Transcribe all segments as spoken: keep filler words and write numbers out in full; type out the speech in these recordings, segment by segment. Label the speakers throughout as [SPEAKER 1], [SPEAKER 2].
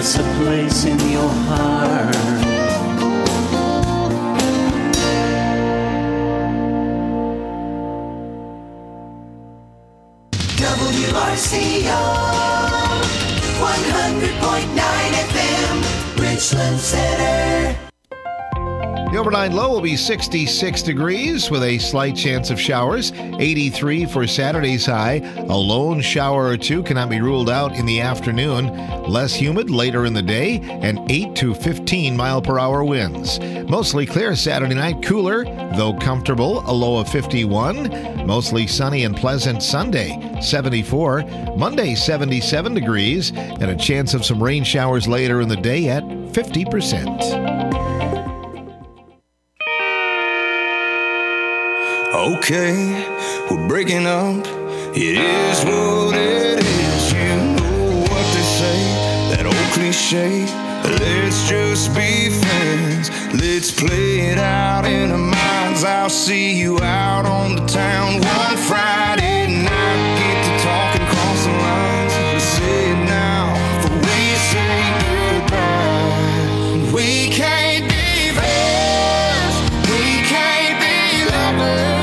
[SPEAKER 1] us a place in your heart.
[SPEAKER 2] W R C O one hundred point nine F M, Richland Center.
[SPEAKER 3] The overnight low will be sixty-six degrees with a slight chance of showers. eighty-three for Saturday's high. A lone shower or two cannot be ruled out in the afternoon. Less humid later in the day and eight to fifteen mile per hour winds. Mostly clear Saturday night, cooler, though comfortable, a low of fifty-one. Mostly sunny and pleasant Sunday, seventy-four. Monday, seventy-seven degrees and a chance of some rain showers later in the day at fifty percent.
[SPEAKER 4] Okay, we're breaking up. It is what it is. You know what they say, that old cliche. Let's just be friends. Let's play it out in our minds. I'll see you out on the town one Friday night. Get to talking across the lines. Let's say it now before we say goodbye. We can't be friends. We can't be lovers.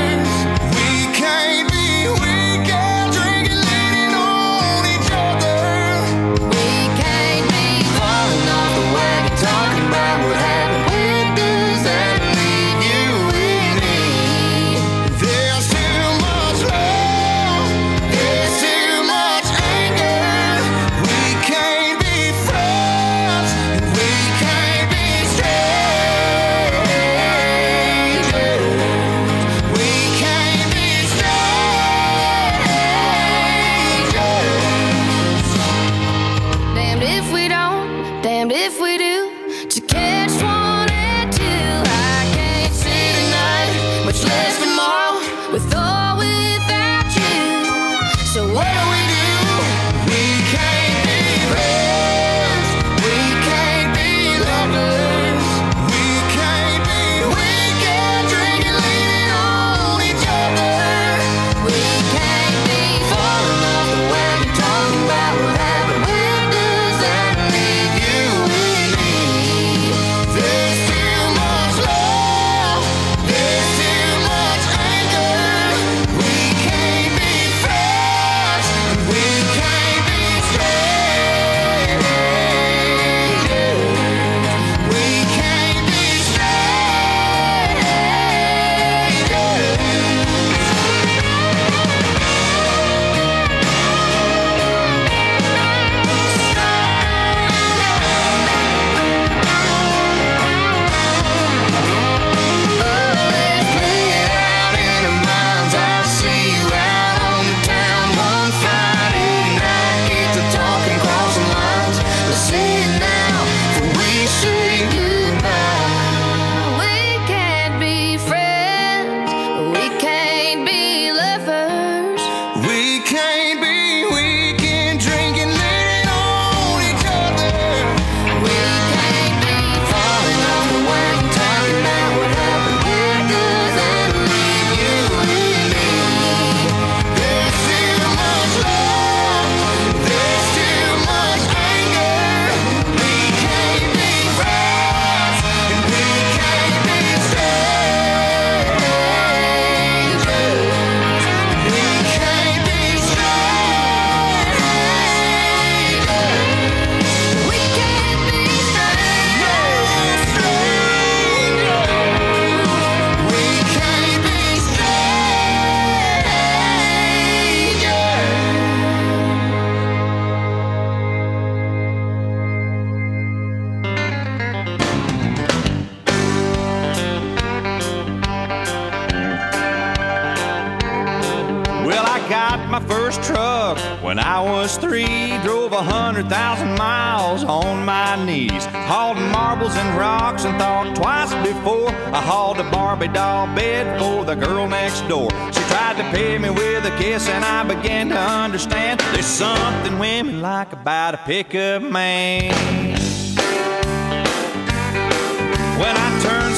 [SPEAKER 5] When I was three, drove a hundred thousand miles on my knees, hauled marbles and rocks and thought twice before I hauled a Barbie doll bed for the girl next door. She tried to pay me with a kiss and I began to understand there's something women like about a pickup man. When I turned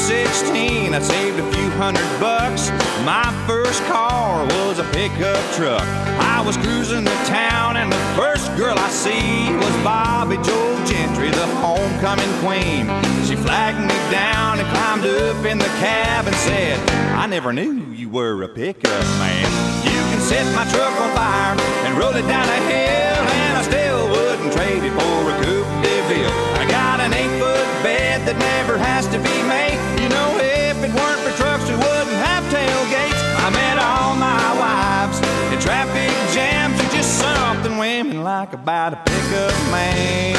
[SPEAKER 5] sixteen, I saved a few hundred bucks. My first car was a pickup truck. I was cruising the town and the first girl I see was Bobby Joe Gentry, the homecoming queen. She flagged me down and climbed up in the cab and said, I never knew you were a pickup man. You can set my truck on fire and roll it down a hill, and I still wouldn't trade it for a Coupe de Ville. I got an eight-foot bed that never has to be made. You know, if it weren't for trucks, we wouldn't have tailgates. I met all my wives in traffic jams. Are just something women like about a pickup man.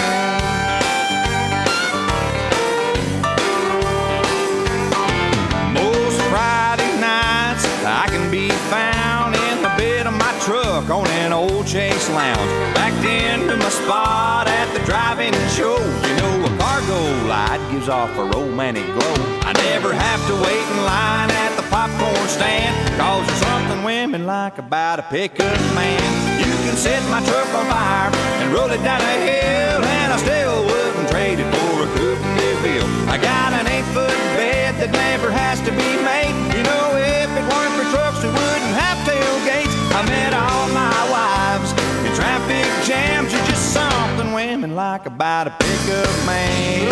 [SPEAKER 5] Most Friday nights I can be found in the bed of my truck on an old Chase Lounge, backed into my spot at the drive-in show. You know, a cargo light gives off a romantic glow. I never have to wait in line at the popcorn stand, cause there's something women like about a pickup man. You can set my truck on fire and roll it down a hill, and I still wouldn't trade it for a Coupe de Ville. I got an eight-foot bed that never has to be made. You know, if it weren't for trucks, we wouldn't have tailgates. I met all my wives in traffic jams. Are just something women like about a pickup man.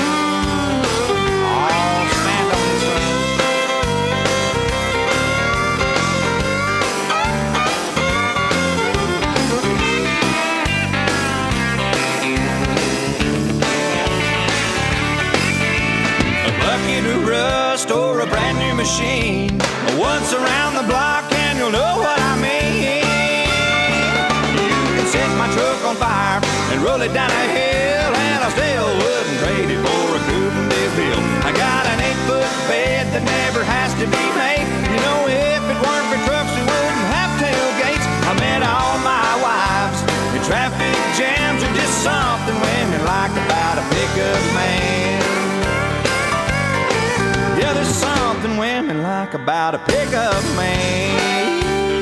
[SPEAKER 5] Oh, stand on this one. A bucket of rust or a brand new machine, once around the block and you'll know what I mean. You can set my truck on fire and roll it down a hill, and I still wouldn't trade it for a Coupe de Ville. I got an eight-foot bed that never has to be made. You know, if it weren't for trucks, we wouldn't have tailgates. I met all my wives in traffic jams. Are just something women like about a pickup man. Yeah, there's something women like about a pickup man.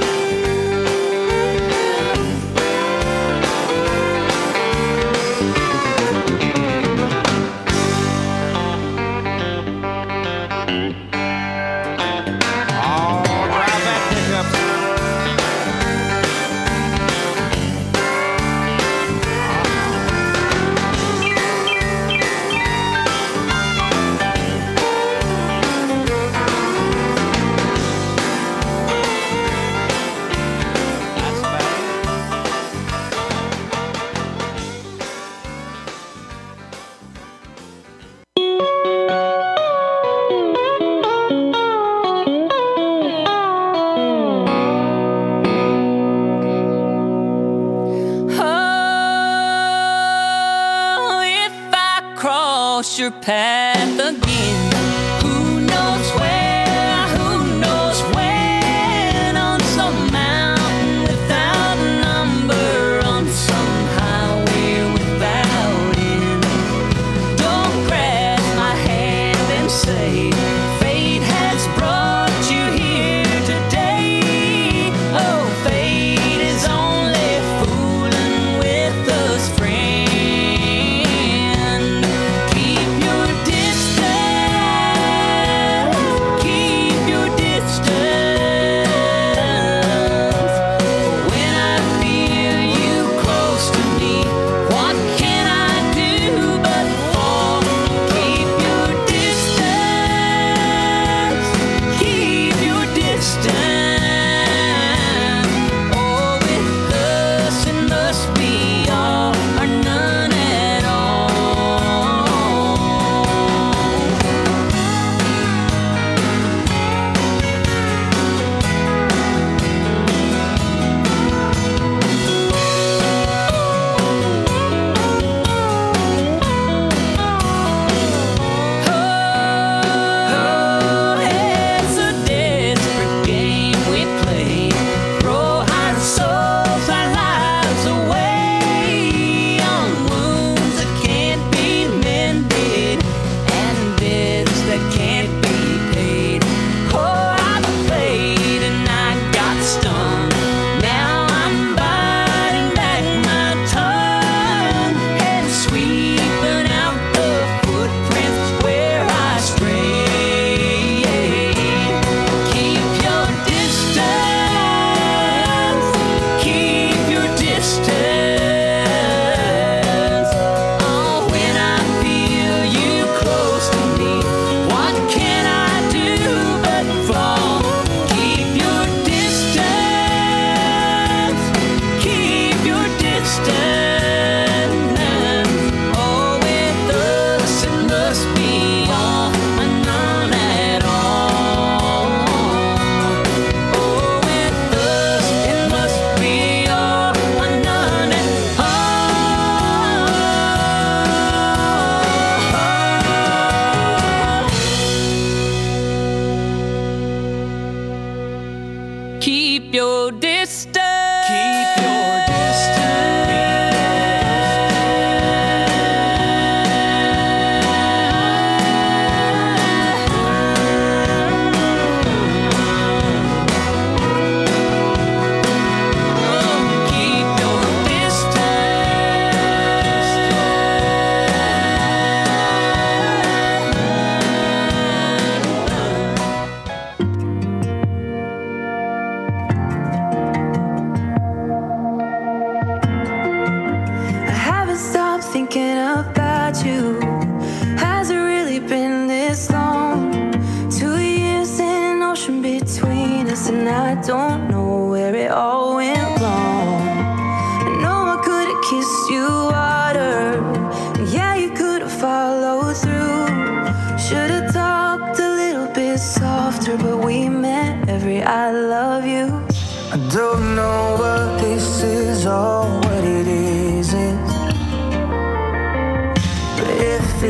[SPEAKER 6] Your path again. Who knows where, who knows when, on some mountain without a number, on some highway without end. Don't grasp my hand and say fate has brought you here today. Oh, fate is only fooling with us, friend. Keep your distance.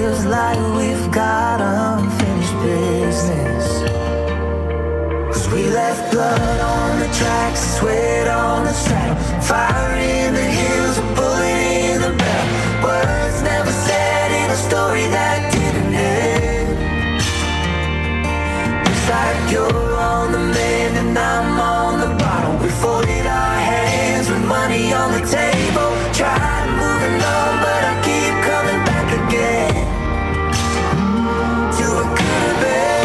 [SPEAKER 7] feels like we've got unfinished business. Cause we left blood on the tracks, sweat on the saddle, fire in the hills, a bullet in the barrel. Words never said in a story that didn't end. It's like you're on the mend and I'm on the bottom. We folded our hands with money on the table, tried moving on, but I keep coming back again. Mm, to a good bed.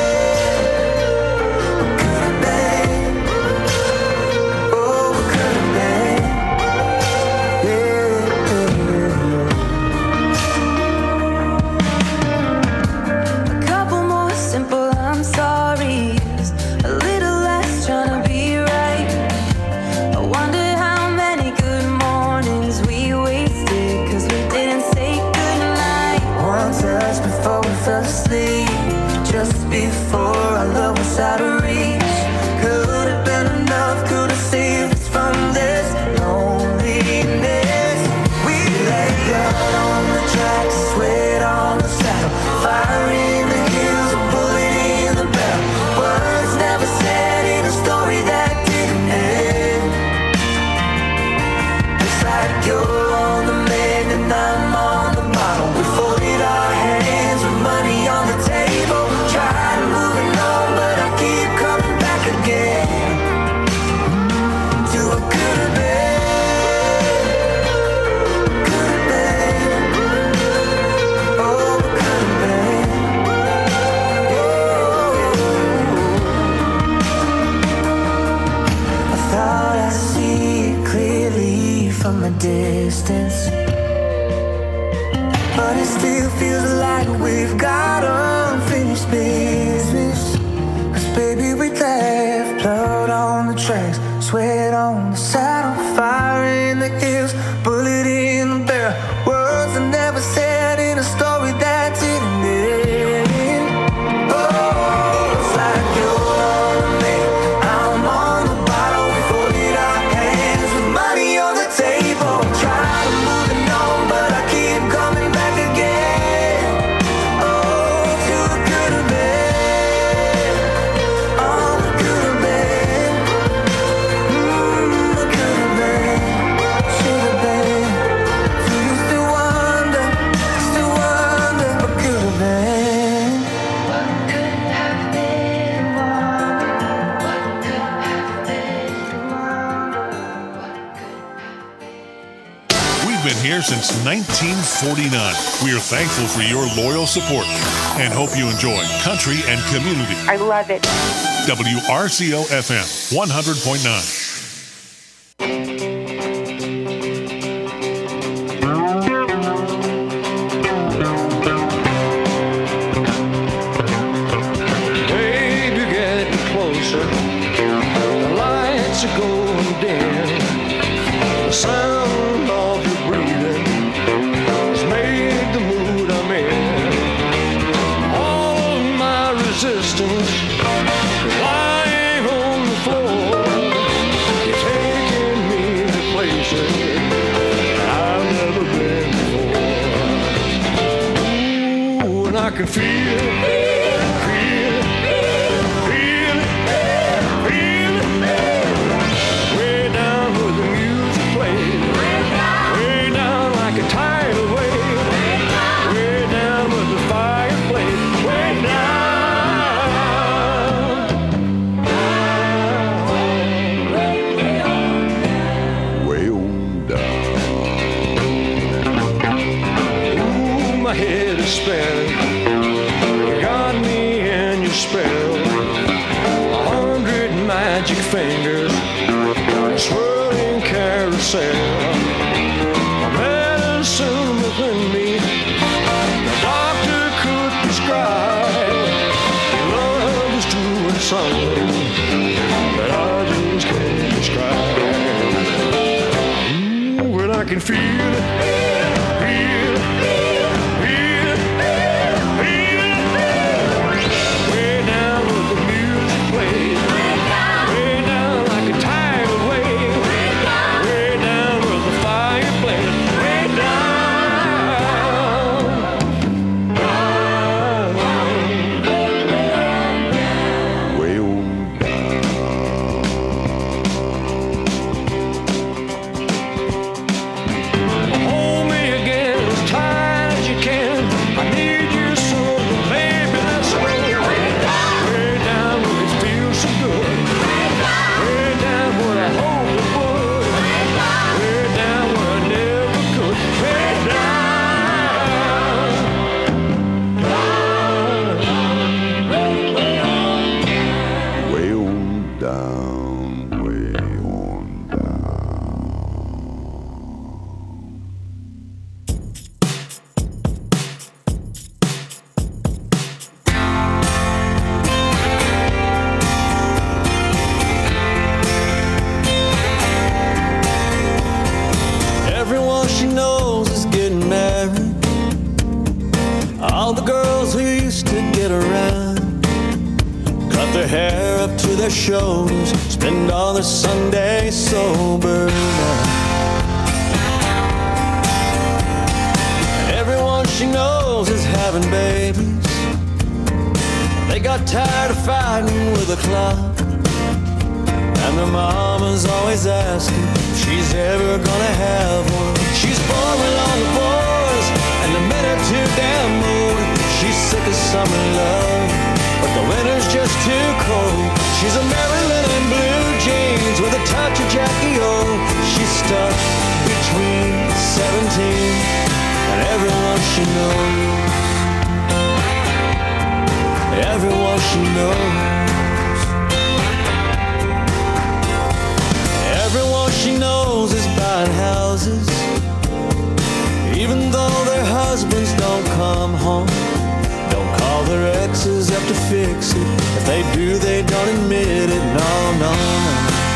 [SPEAKER 7] Just before our love was out of reach, could have been enough, could have saved us from this loneliness. We lay blood on the tracks, sweat on the saddle, fire in the hills, a bullet in the barrel. Words never said in a story that didn't end. It's like you're on the mend and I'm on the bottom. We folded our hands with money on the table, tried moving on, but I keep coming back again. To a good bed, good bed, oh, good bed. I thought I see it clearly from a distance, but it still feels like we've got unfinished business. Cause baby, we left blood on the tracks, sweat on the saddle, fire in the hills, bullet in the barrel. Words are never said in a story that didn't end. Oh, it's like you're on the mend, I'm on the bottle. We folded our hands with money on the table, try to move it on, but I keep coming back again. Oh, to a good bed, oh, the good bed, mm, the good bed, should have been. So you still wonder, still wonder what could have been. What could have been, what could have been.
[SPEAKER 8] We've been here since nineteen forty-nine. We are thankful for your loyal support and hope you enjoy country and community.
[SPEAKER 9] I love it.
[SPEAKER 8] W R C O F M one hundred point nine.
[SPEAKER 10] Baby, getting closer. The lights are going dim. The sound of your breathing has made the mood I'm in. All of my resistance is lying on the floor. You're taking me to places I've never been before. Ooh, and I can feel it. Feel it. Feel it. Feel it. Way down where the music plays. Way down like a tidal wave. Way down where the fire plays. Way down. Way on down. Ooh, my head is spinning. You got me in your spell. A hundred magic fingers, a swirling carousel. A medicine within me, the doctor could prescribe. Your love is doing something that I just can't describe. Ooh, and I can feel it, feel it, feel it, feel it. Way down where the music plays. Way down like a tidal wave. Way down where the fire plays. Way down.
[SPEAKER 9] get around. Cut their hair up to their shoulders, spend all their Sunday sober now. And everyone she knows is having babies. They got tired of fighting with the clock, and their mama's always asking if she's ever gonna have one. She's born with all the boys, and the men are too damn old. She's sick of summer love, but the winter's just too cold. She's a Maryland in blue jeans with a touch of Jackie O. She's stuck between seventeen and everyone she knows. Everyone she knows. Everyone she knows is buying houses, even though their husbands don't come home. Don't call their exes up to fix it. If they do, they don't admit it. No, no, no.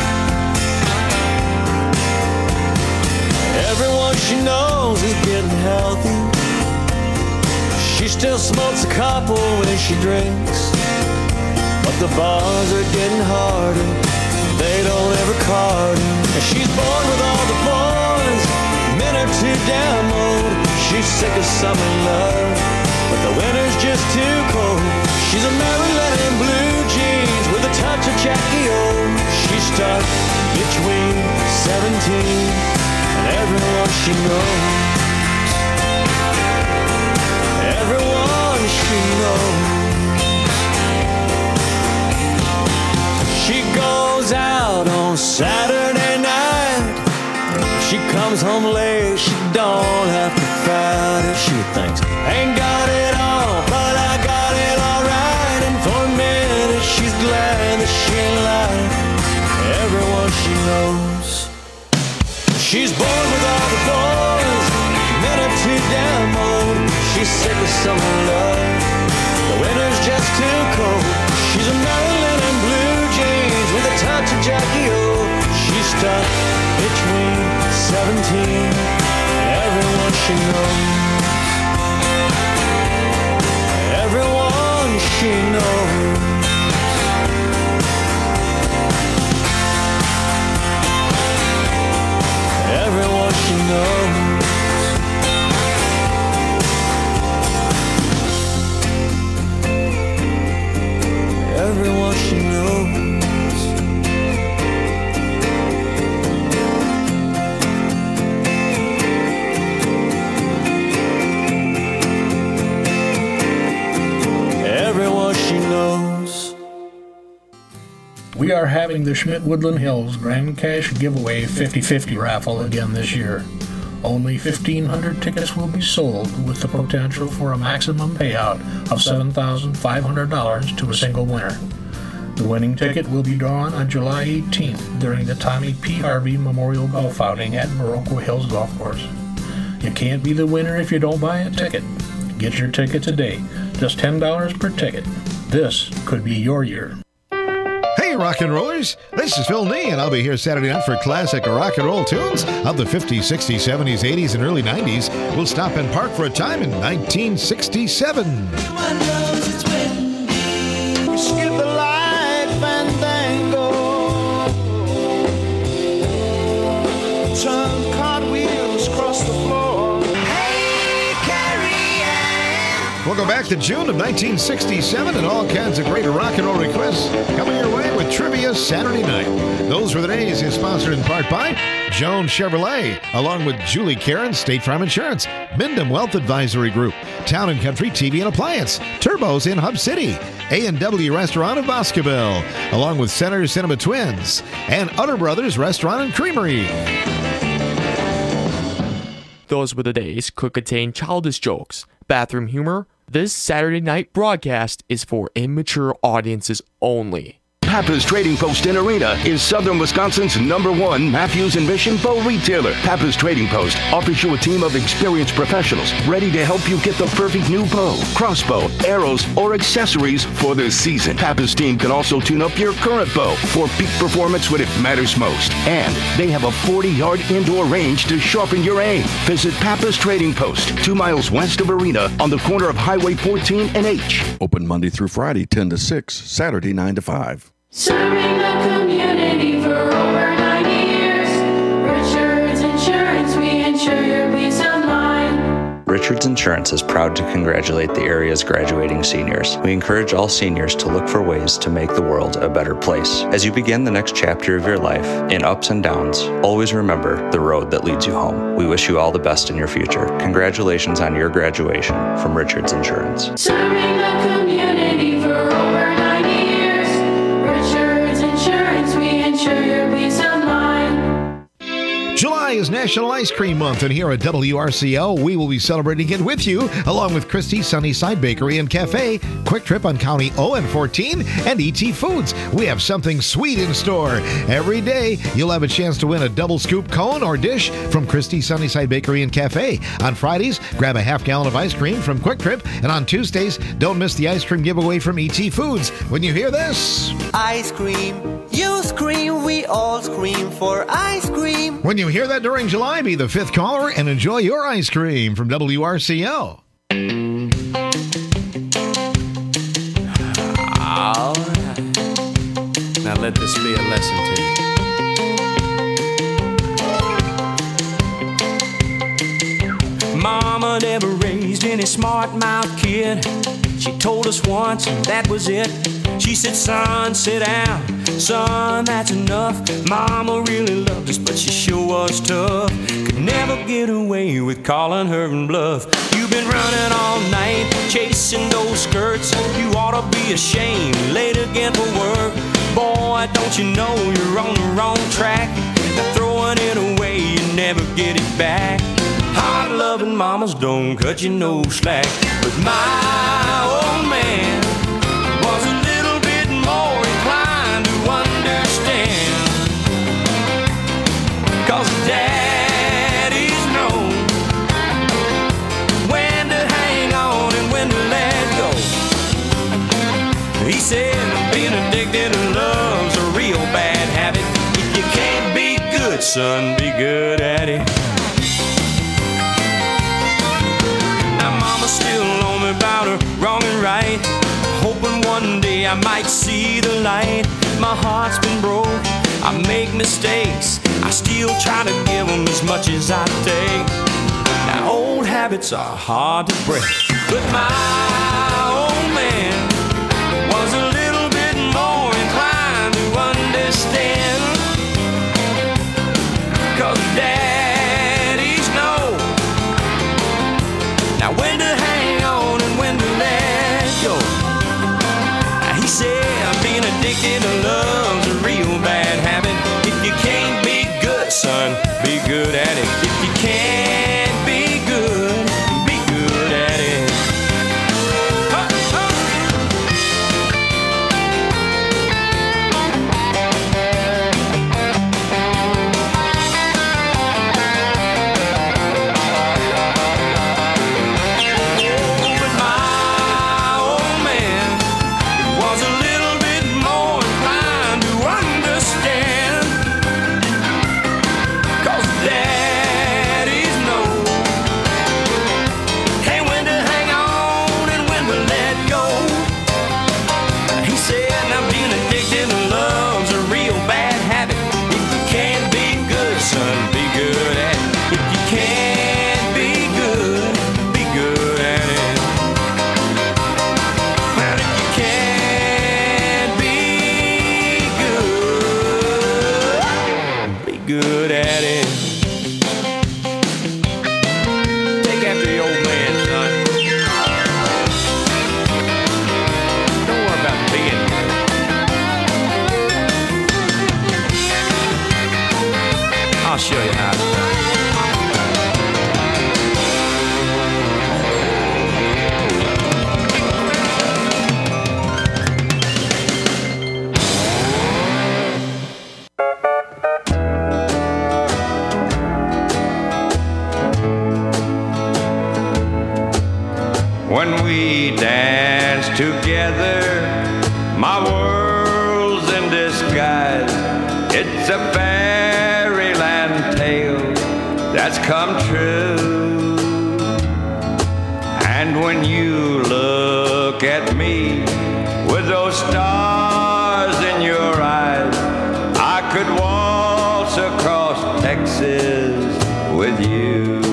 [SPEAKER 9] Everyone she knows is getting healthy. She still smokes a couple when she drinks, but the bars are getting harder. They don't ever card her. And she's born with all the boys, men are too damn old. She's sick of summer love, but the winter's just too cold. She's a Maryland in blue jeans with a touch of Jackie O. She's stuck between seventeen and everyone she knows. Everyone she knows. She goes out on Saturday night. She comes home late, she don't have to fight it. She thinks, ain't got it all, but I got it all right. And for a minute she's glad that she ain't like everyone she knows. She's born with all the boys, men are too damn old. She's sick of summer love, the winter's just too cold. She's a Maryland in blue jeans with a touch of Jackie O. She's stuck between seventeen and everyone she knows. Everyone she knows. Everyone she knows. Everyone she knows. Everyone she knows.
[SPEAKER 11] We are having the Schmidt Woodland Hills Grand Cash Giveaway fifty-fifty raffle again this year. Only fifteen hundred tickets will be sold, with the potential for a maximum payout of seven thousand five hundred dollars to a single winner. The winning ticket will be drawn on July eighteenth during the Tommy P. Harvey Memorial Golf Outing at Baroque Hills Golf Course. You can't be the winner if you don't buy a ticket. Get your ticket today, just ten dollars per ticket. This could be your year.
[SPEAKER 3] Hey, rock and rollers, this is Phil Nee, and I'll be here Saturday night for classic rock and roll tunes of the fifties, sixties, seventies, eighties, and early nineties. We'll stop and park for a time in nineteen sixty-seven.
[SPEAKER 2] Everyone knows it's windy. We skip the light fandango. Turn cartwheels across the floor. Hey, Carrie Ann.
[SPEAKER 3] We'll go back to June of nineteen sixty-seven and all kinds of great rock and roll requests coming your way with Trivia Saturday night. Those were the days is sponsored in part by Joan Chevrolet, along with Julie Karen, State Farm Insurance, Mindham Wealth Advisory Group, Town and Country T V and Appliance, Turbos in Hub City, A and W Restaurant of Boscoville, along with Center Cinema Twins, and Utter Brothers Restaurant and Creamery.
[SPEAKER 12] Those were the days could contain childish jokes, bathroom humor. This Saturday night broadcast is for immature audiences only.
[SPEAKER 13] Pappas Trading Post in Arena is southern Wisconsin's number one Matthews and Mission bow retailer. Pappas Trading Post offers you a team of experienced professionals ready to help you get the perfect new bow, crossbow, arrows, or accessories for the season. Pappas team can also tune up your current bow for peak performance when it matters most. And they have a forty-yard indoor range to sharpen your aim. Visit Pappas Trading Post, two miles west of Arena on the corner of Highway fourteen and H.
[SPEAKER 14] Open Monday through Friday, ten to six, Saturday, nine to five.
[SPEAKER 15] Serving the community for over ninety years. Richards Insurance, we insure your peace of mind.
[SPEAKER 16] Richards Insurance is proud to congratulate the area's graduating seniors. We encourage all seniors to look for ways to make the world a better place. As you begin the next chapter of your life, in ups and downs, always remember the road that leads you home. We wish you all the best in your future. Congratulations on your graduation from Richards Insurance.
[SPEAKER 15] Serving the community for over ninety years. Richards Insurance, we insure your peace of mind.
[SPEAKER 3] July is National Ice Cream Month, and here at W R C L, we will be celebrating it with you, along with Christie's Sunnyside Bakery and Cafe, Quick Trip on County O N fourteen, and E T Foods. We have something sweet in store. Every day, you'll have a chance to win a double scoop cone or dish from Christie's Sunnyside Bakery and Cafe. On Fridays, grab a half gallon of ice cream from Quick Trip, and on Tuesdays, don't miss the ice cream giveaway from E T Foods. When you hear this,
[SPEAKER 17] ice cream, you scream, we all scream for ice cream.
[SPEAKER 3] When you hear that during July, be the fifth caller and enjoy your ice cream from W R C L.
[SPEAKER 12] All right. Now let this be a lesson to you.
[SPEAKER 9] Mama never raised any smart-mouthed kid. She told us once and that was it. She said, son, sit down. Son, that's enough. Mama really loved us, but she sure was tough. Could never get away with calling her and bluff. You've been running all night, chasing those skirts. You ought to be ashamed, late again for work. Boy, don't you know you're on the wrong track? Now throwing it away, you never get it back. Hard-loving mamas don't cut you no slack. But my old man was a little bit more inclined to understand. Cause daddies know when to hang on and when to let go. He said being addicted to love's a real bad habit. If you can't be good, son, be good at it. Now mama's still on me about her wrong and right, hoping one day I might see the light. My heart's been broke, I make mistakes, I still try to give them as much as I take. Now old habits are hard to break, but my old man was a little bit more inclined to understand. Cause daddies know now when to hang on and when to let go. Now he said being addicted to love's a real bad habit. If you can't be good, son, be good at it. If you can't be good, be good at it. Huh, huh.
[SPEAKER 5] when we dance together. My world's in disguise. It's a fairyland tale that's come true. And when you look at me with those stars in your eyes, I could waltz across Texas with you.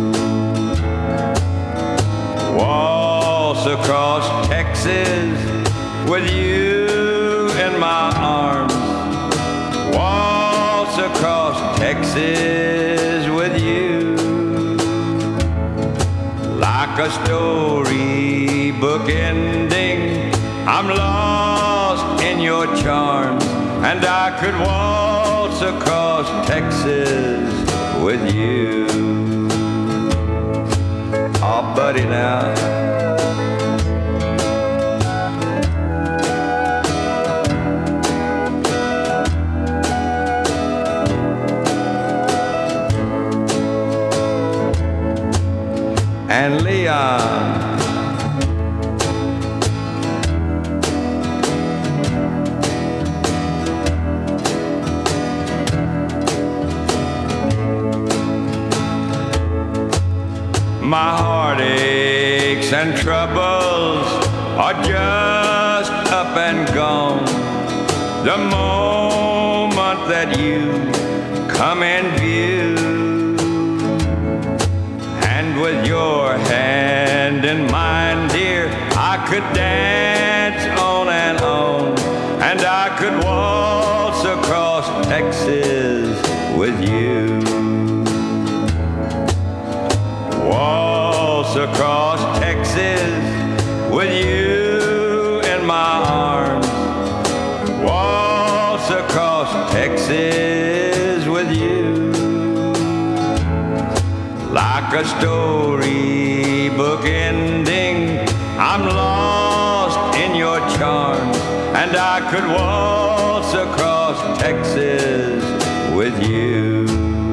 [SPEAKER 5] Waltz across Texas with you in my arms. Waltz across Texas with you. Like a storybook ending, I'm lost in your charms, and I could waltz across Texas with you. Oh, buddy, now. And Leon. My heartaches and troubles are just up and gone the moment that you come in view. And with your hand in mine, dear, I could dance on and on, and I could waltz across Texas with you. Waltz across Texas with you in my arms. Waltz across Texas with you. Like a storybook ending, I'm lost in your charms, and I could waltz across Texas with you.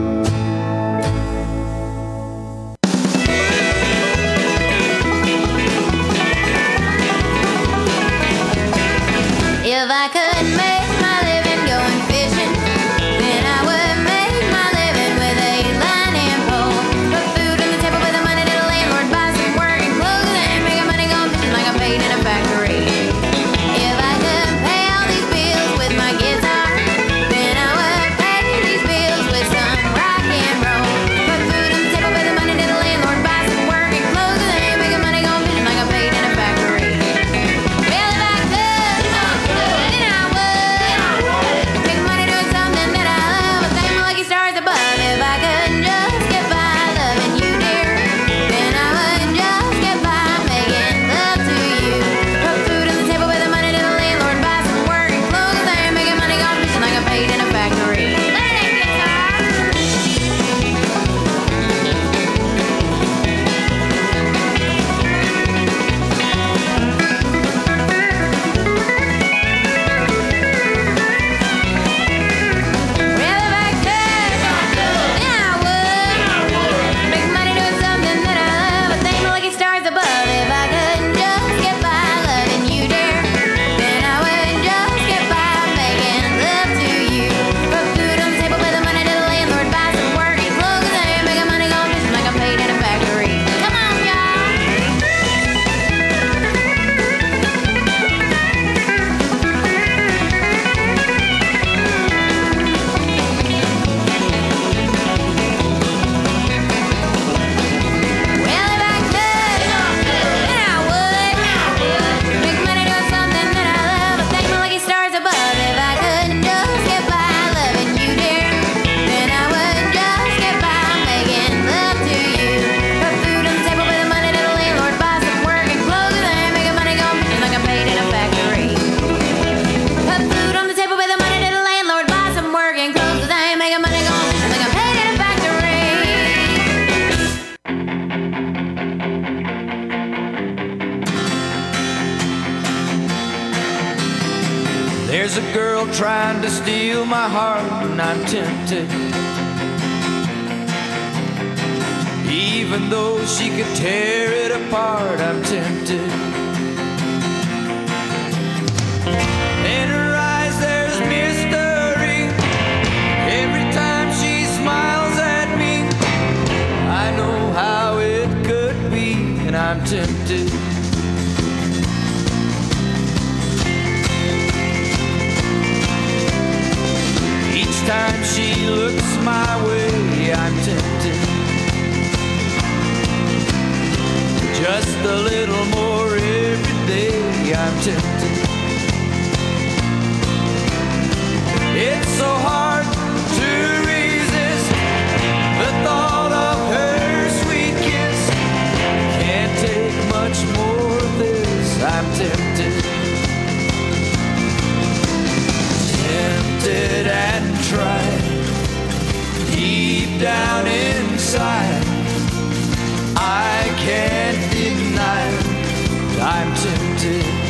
[SPEAKER 18] If I could make my living going fishing, then I would make my living with a line and pole. Put food on the table with the money to the landlord, buy some work and clothes, and make money going fishing like I'm paid in a factory. If I could pay all these bills with my guitar, then I would pay these bills with some rock and roll. Put food on the table with the money to the landlord, buy some work and clothes, and make money going fishing like I'm paid in a factory. Well, if I could, then I would make money doing something that I love, but thank my lucky stars above. If I could just get by loving you, dear, then I would just get by making love to you. Put food on the table with the money to the landlord, buy some work and clothes, and making money going fishing like I'm paid in a factory. Let it guitar. Well, if I could, then I would make money doing something that I love, but thank my lucky stars above. If I could just get by loving you, dear, then I would just get by making love to you. Put food on the table with the money to the landlord, buy some work and clothes, and making money going fishing like I'm paid in a factory. Come on, y'all. Well, if I could, then I would make money doing something that I love, but thank my lucky stars above. If I could just get by loving you, dear, then I would just get by making love to you. Put food on the table with the money to the landlord, buy some work and clothes, and making money going fishing like I'm paid in a factory. Put food on the table with the money to the landlord, buy some work and clothes, and making money going fishing like I'm paid in a factory.
[SPEAKER 5] There's a girl trying to steal my heart, and I'm tempted. Even
[SPEAKER 19] Even though she could tear it apart, I'm tempted. In her eyes there's mystery. Every time she smiles at me, I know how it could be, and I'm tempted. Each time she looks my way, I'm tempted. Just a little more every day, I'm tempted. It's so hard to resist the thought of her sweet kiss. Can't take much more of this, I'm tempted. Tempted and tried, deep down inside, I can't deny it, I'm tempted.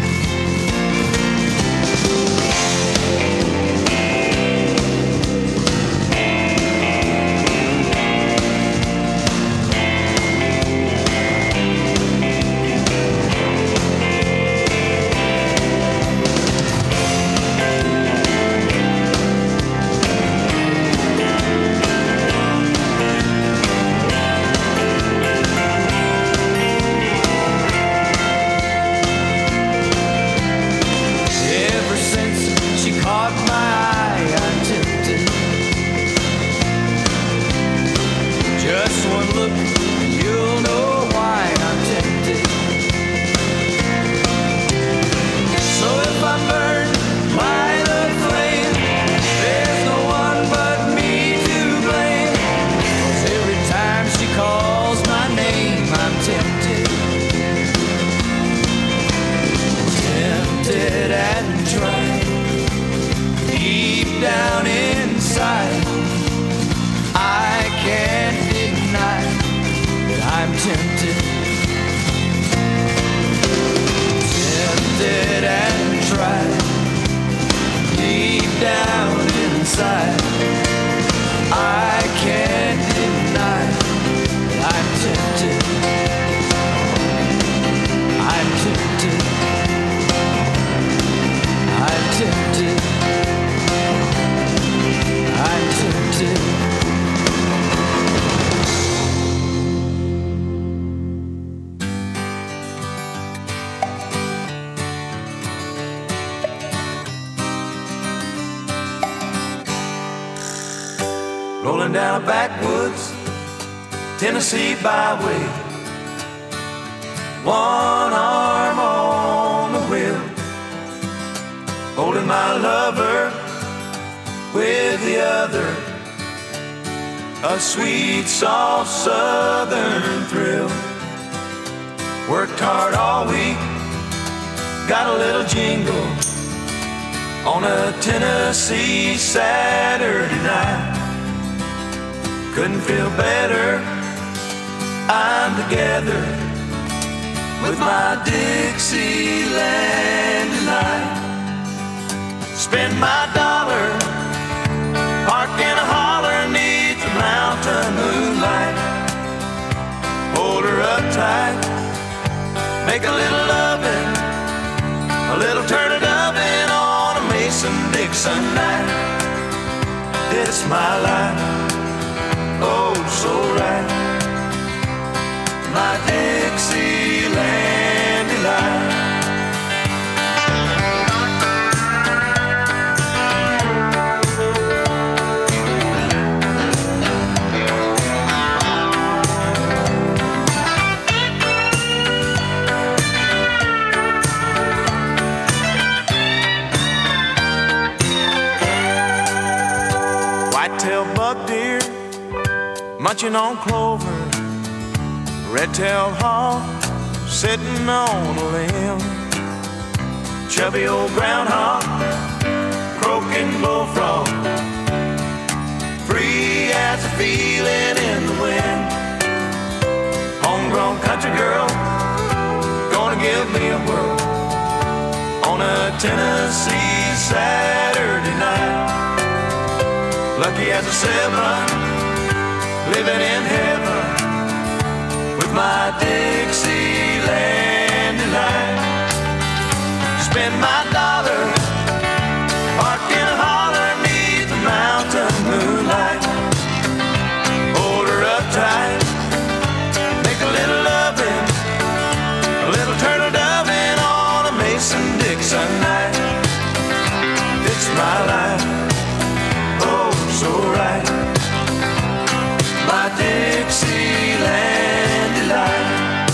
[SPEAKER 19] Down inside, I can't deny that I'm tempted. Tempted and tried, deep down inside, I can't deny that I'm tempted. I'm tempted. I'm tempted. I'm tempted. Rolling down a backwoods Tennessee byway, one arm on the wheel, holding my lover with the other, a sweet, soft southern thrill. Worked hard all week, got a little jingle on a Tennessee Saturday night. Couldn't feel better, I'm together with my Dixieland tonight. Spend my dollar, park in a holler neath the mountain moonlight. Hold her up tight, make a little loving, a little turn it oven on a Mason-Dixon night. It's my life, oh so right, my Dixieland delight. White-tailed buck deer munching on clover, red-tailed hawk sitting on a limb, chubby old groundhog, croaking bullfrog, free as a feeling in the wind. Homegrown country girl, gonna give me a whirl on a Tennessee Saturday night. Lucky as a seven, living in heaven, my Dixieland delight. Spend my dollar, park in a holler, neath the mountain moonlight. Hold her up tight, make a little loving, a little turtle doving on a Mason-Dixon night. It's my life, oh so right, my Dixieland delight.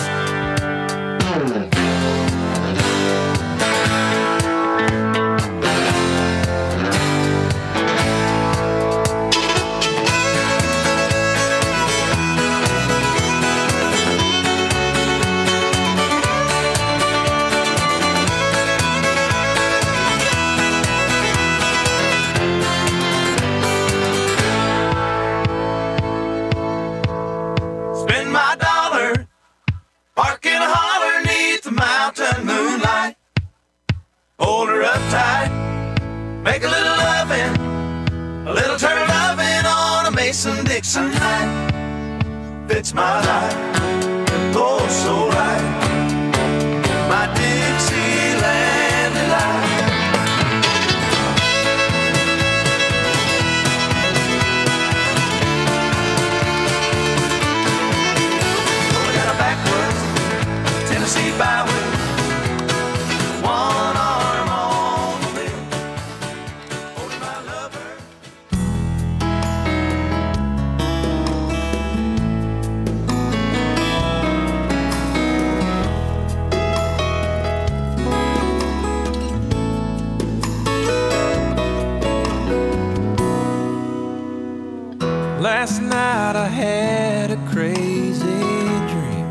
[SPEAKER 19] Spend my dollar, park in a holler, neath the mountain moonlight. Hold her up tight, make a little loving, a little turtle loving on a Mason-Dixon night. Fits my life, oh so right, my Dixieland delight. Tennessee byway, one arm on the rail, holding my lover.
[SPEAKER 20] Last night I had a crazy dream.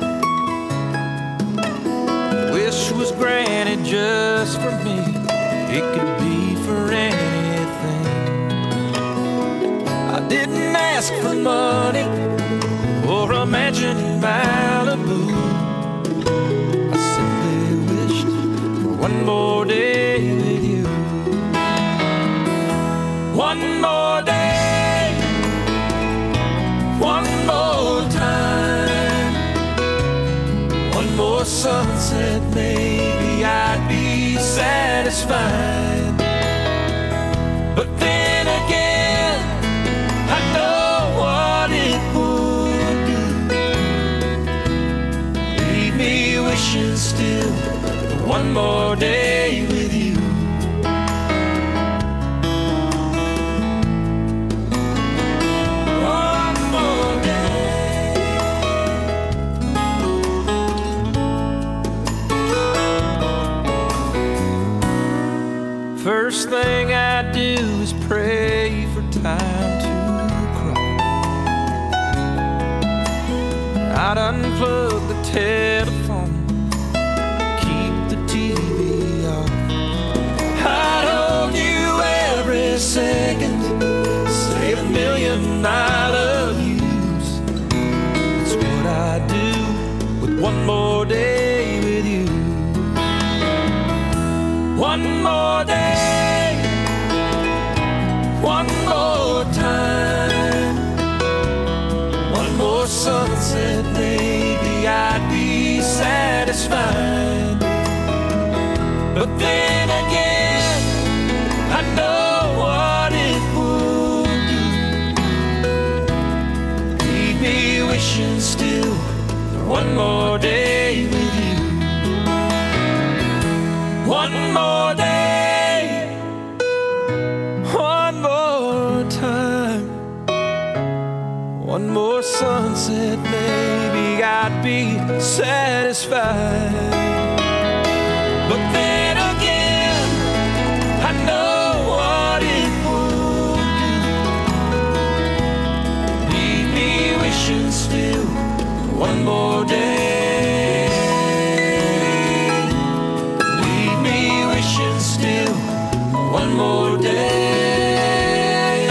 [SPEAKER 20] Wish was granted just for me. It could be for anything. I didn't ask for money or a mansion in Malibu. I simply wished for one more day with you. One more day, one more time, one more sunset, maybe I'd be satisfied. But then again, I know what it would do. Leave me wishing still for one more day with you. First thing I do is pray for time to cry. I'd unplug the telephone, keep the T V off. I'd hold you every second, say a million I love yous. That's what I do with one more day with you. One more day, one more time, one more sunset, maybe I'd be satisfied. But then again, I know what it would do. Leave me wishing still for one more day with you. One more day, one more time, one more sunset, maybe I'd be satisfied. But then again, I know what it would do. Leave me wishing still for one more day. Still one more day.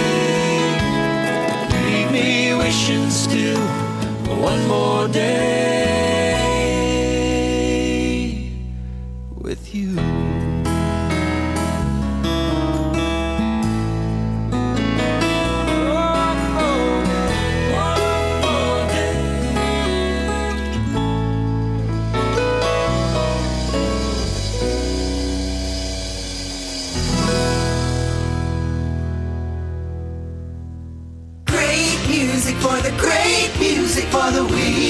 [SPEAKER 20] Leave me wishing still one more day with you. One more day, one more day.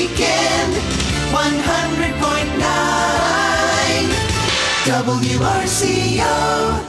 [SPEAKER 2] weekend. one hundred point nine W R C O.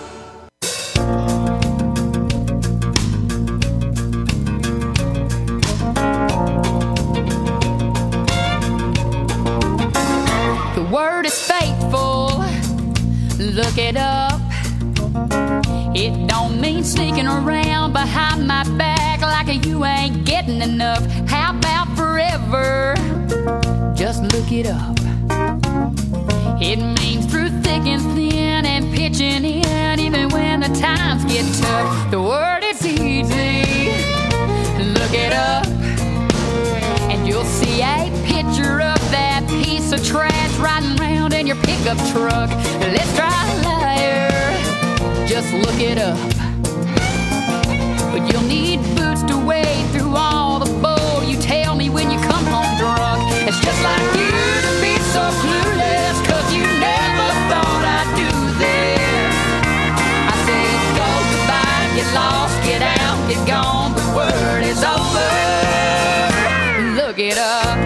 [SPEAKER 6] The word is faithful, look it up. It don't mean sneaking around behind my back like you ain't getting enough. How about forever? Just look it up. It means through thick and thin and pitching in even when the times get tough. The word is easy, look it up. And you'll see a picture of that piece of trash riding around in your pickup truck. Let's try a liar, just look it up. But you'll need boots to wade through all the bull you tell me when you come home drunk. It's just like you to be so clueless, cause you never thought I'd do this. I said go goodbye, get lost, get out, get gone. The word is over, look it up.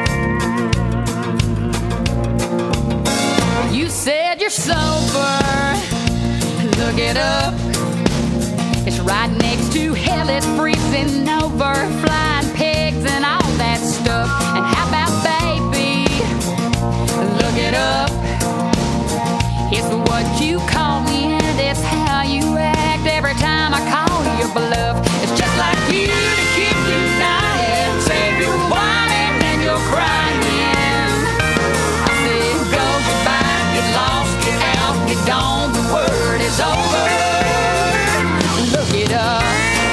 [SPEAKER 6] You said you're sober, look it up. It's right next to hell, it's freezing over, flying pigs and all that stuff. And how about baby, look it up. It's what you call me and it's how you act every time I call your bluff. It's just like you to keep denying, say you're whining and you're crying. I said go goodbye, get lost, get out, get gone. The word is over. Look it up.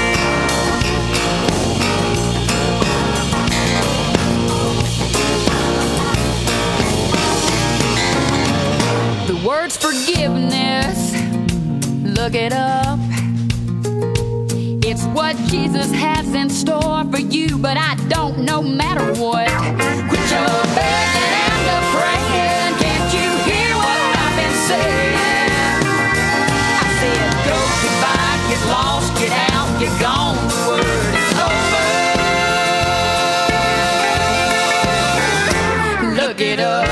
[SPEAKER 6] The word's forgiveness. Look it up. It's what Jesus has in store for you, but I don't know matter what. Quit your begging and the praying. Can't you hear what I've been saying? I said go goodbye, get lost, get out, get gone. The word is over. Look it up.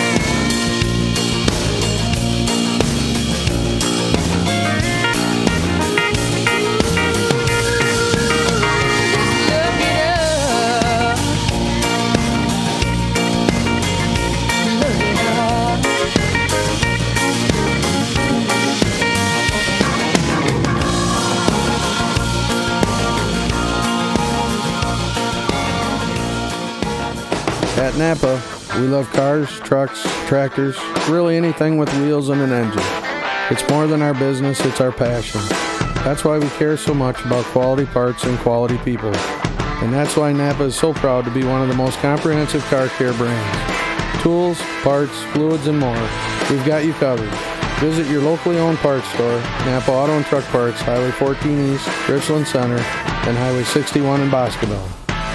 [SPEAKER 21] At Napa, we love cars, trucks, tractors, really anything with wheels and an engine. It's more than our business, it's our passion. That's why we care so much about quality parts and quality people. And that's why Napa is so proud to be one of the most comprehensive car care brands. Tools, parts, fluids, and more. We've got you covered. Visit your locally owned parts store, Napa Auto and Truck Parts, Highway fourteen East, Richland Center, and Highway sixty-one in Boscoville.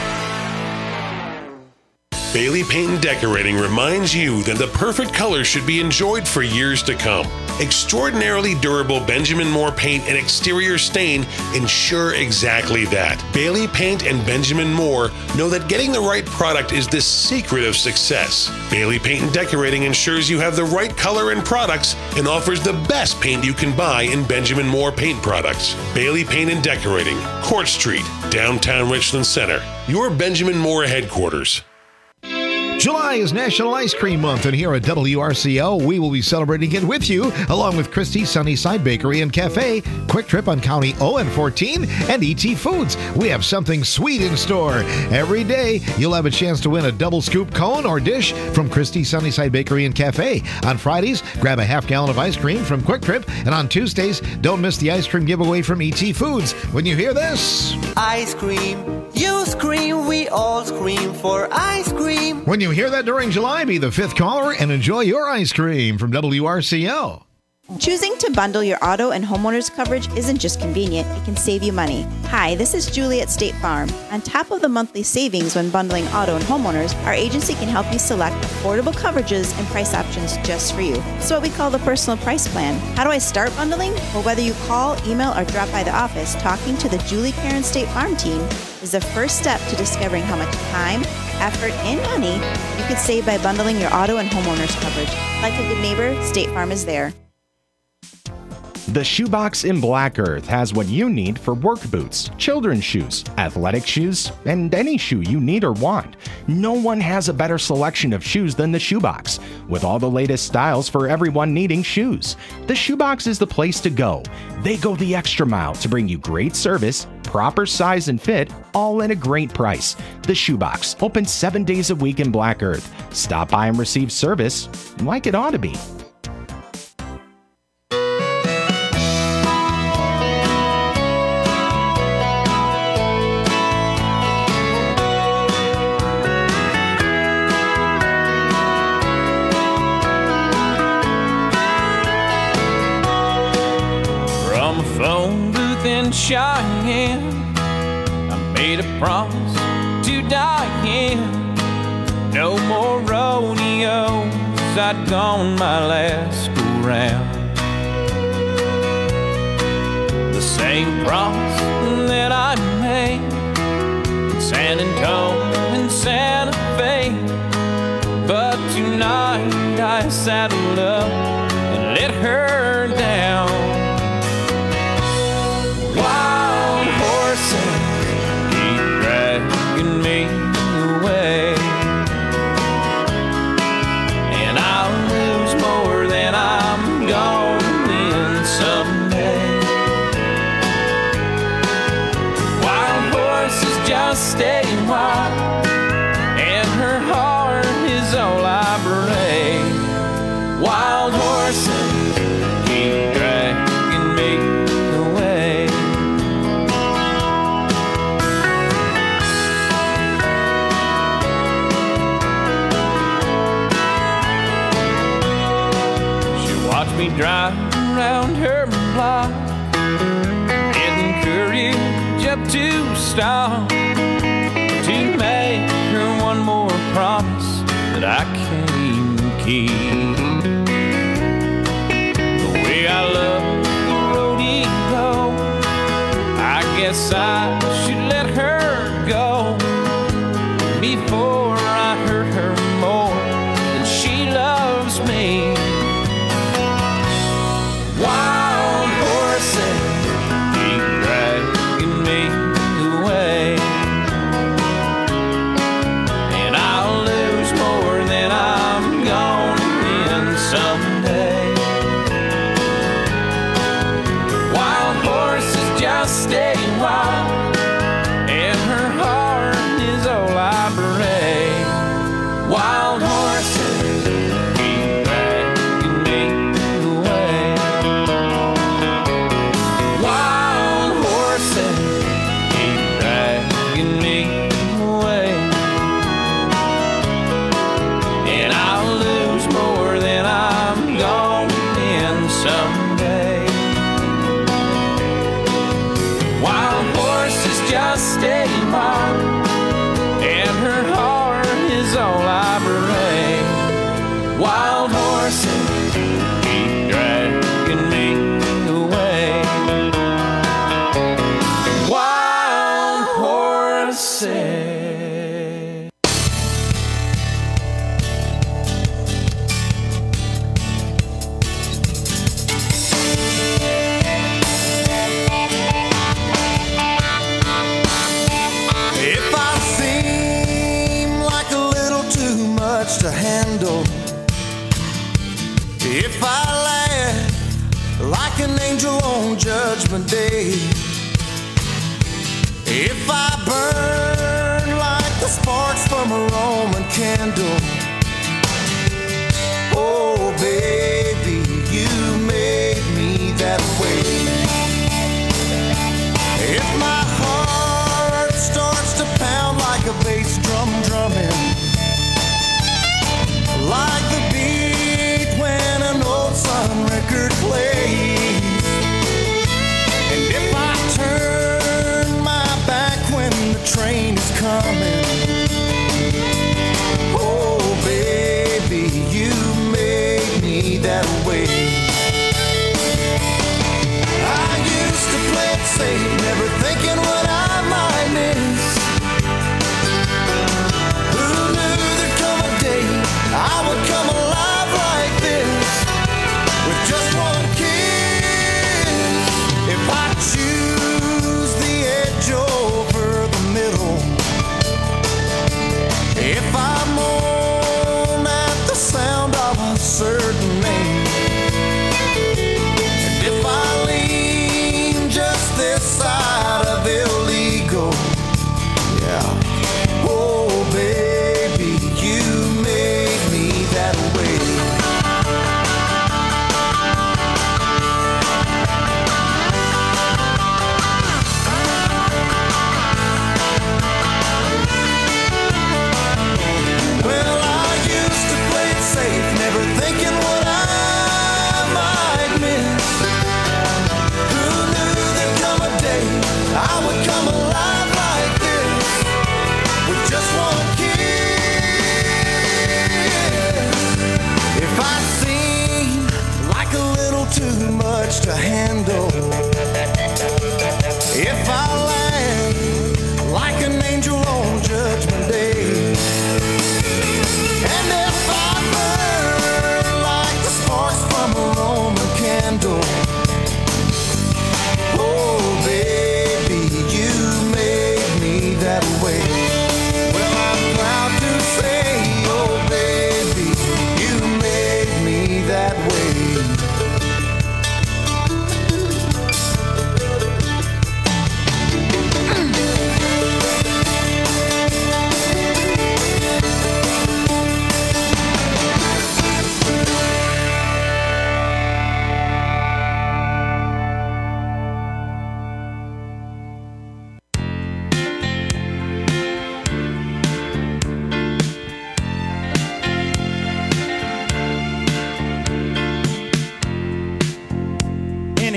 [SPEAKER 8] Bailey Paint and Decorating reminds you that the perfect color should be enjoyed for years to come. Extraordinarily durable Benjamin Moore paint and exterior stain ensure exactly that. Bailey Paint and Benjamin Moore know that getting the right product is the secret of success. Bailey Paint and Decorating ensures you have the right color and products and offers the best paint you can buy in Benjamin Moore paint products. Bailey Paint and Decorating, Court Street, downtown Richland Center, your Benjamin Moore headquarters.
[SPEAKER 3] July is National Ice Cream Month, and here at W R C O, we will be celebrating it with you, along with Christie's Sunnyside Bakery and Cafe, Quick Trip on County O N fourteen, and E T Foods. We have something sweet in store. Every day, you'll have a chance to win a double scoop cone or dish from Christie's Sunnyside Bakery and Cafe. On Fridays, grab a half gallon of ice cream from Quick Trip, and on Tuesdays, don't miss the ice cream giveaway from E T Foods. When you hear this,
[SPEAKER 17] Ice cream, you scream, we all scream for ice cream.
[SPEAKER 3] When you hear that during July, be the fifth caller and enjoy your ice cream from W R C O.
[SPEAKER 1] Choosing to bundle your auto and homeowners coverage isn't just convenient, it can save you money. Hi, this is Julie at State Farm. On top of the monthly savings when bundling auto and homeowners, our agency can help you select affordable coverages and price options just for you. It's what we call the personal price plan. How do I start bundling? Well, whether you call, email, or drop by the office, talking to the Julie Karen State Farm team is the first step to discovering how much time, effort, and money you could save by bundling your auto and homeowners coverage. Like a good neighbor, State Farm is there.
[SPEAKER 22] The Shoebox in Black Earth has what you need for work boots, children's shoes, athletic shoes, and any shoe you need or want. No one has a better selection of shoes than the Shoebox, with all the latest styles for everyone needing shoes. The Shoebox is the place to go. They go the extra mile to bring you great service, proper size and fit, all at a great price. The Shoebox, open seven days a week in Black Earth. Stop by and receive service like it ought to be.
[SPEAKER 20] Phone booth in Cheyenne, I made a promise to Diane. No more rodeos, I'd gone my last go round. The same promise that I made in San Antonio and Santa Fe, but tonight I saddled up and let her down. Wild horses keep dragging me away, and I'll lose more than I'm gonna win someday. Wild horses just stay wild, and her heart is all I pray. Wild horses keep dragging me away. Watch me drive around her block, getting courage up to stop, to make her one more promise that I can't keep. The way I love the rodeo, I guess I should let her go before I hurt her more than she loves me. Wild horses keep dragging me away, and I'll lose more than I'm gonna win someday. Wild horses just stay wild, and her heart is all I pray. Wild horses keep dragging me away. Wild horses keep dragging me away, and I'll lose more than I'm gonna win someday. Wild horses just stay wild, and her heart is all I pray. Wild horses keep dragging me away. Wild horses.
[SPEAKER 19] If I seem like a little too much to handle, if I laugh like an angel on Judgment Day, if I burn like the sparks from a Roman candle, oh baby, you made me that way. If my heart starts to pound like a bass drum drumming, like the beat when an old Sun record plays,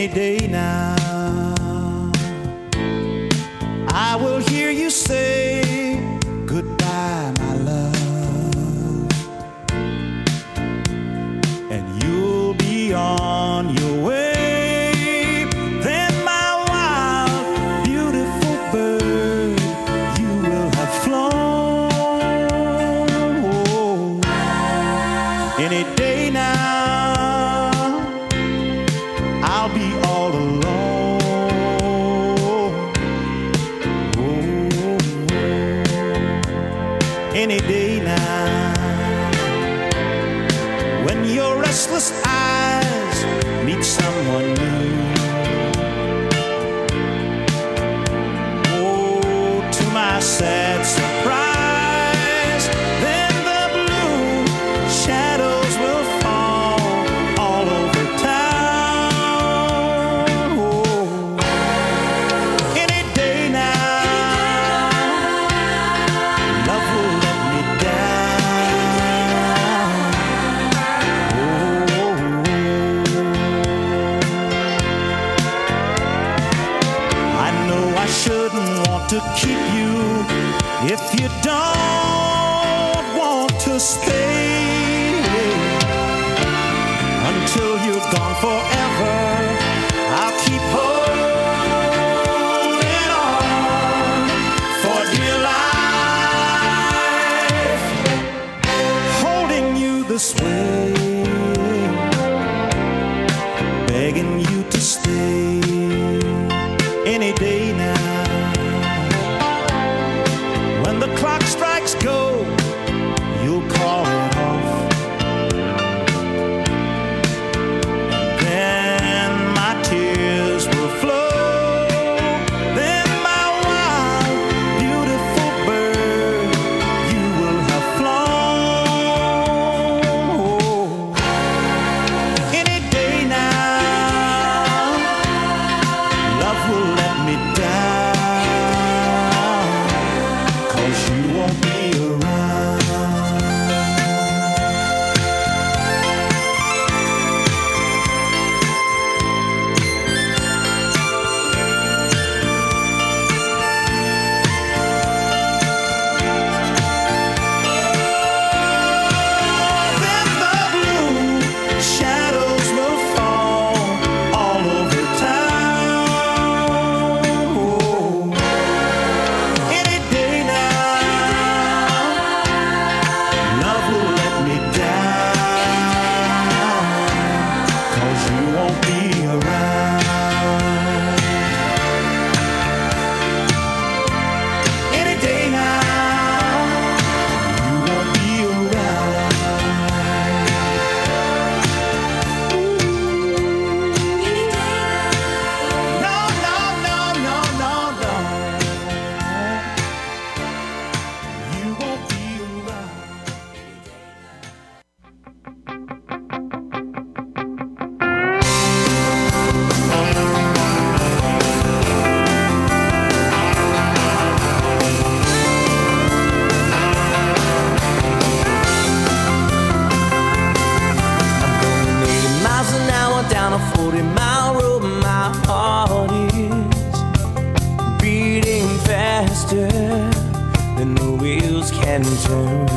[SPEAKER 19] any day now. I will hear you say goodbye, my love, and you'll be on your way. Then my wild, beautiful bird, you will have flown. Oh, any day now, I'll be all alone. Any day now, when your restless eyes meet someone new. Oh, to my sad surprise, then the blue shadows will fall all over town. Oh, any day now, love will let me down. Oh, I know I shouldn't want to keep you if you don't want to stay. Until you're gone forever, I'll keep holding on for dear life, holding you this way, begging you to stay any day now. When the clock strikes go, you'll call it off. Then my tears will flow. Then my wild, beautiful bird, you will have flown. Any day now, love will let me down, 'cause you won't be around. Then the blue shadows will fall all over town. Oh, any day now, love will let me down, 'cause you won't be around. Any day now, you won't be around. No, no, no, no, no, no. You won't be around.
[SPEAKER 17] eighty miles an hour down a forty mile road, my heart is beating faster than the wheels can turn.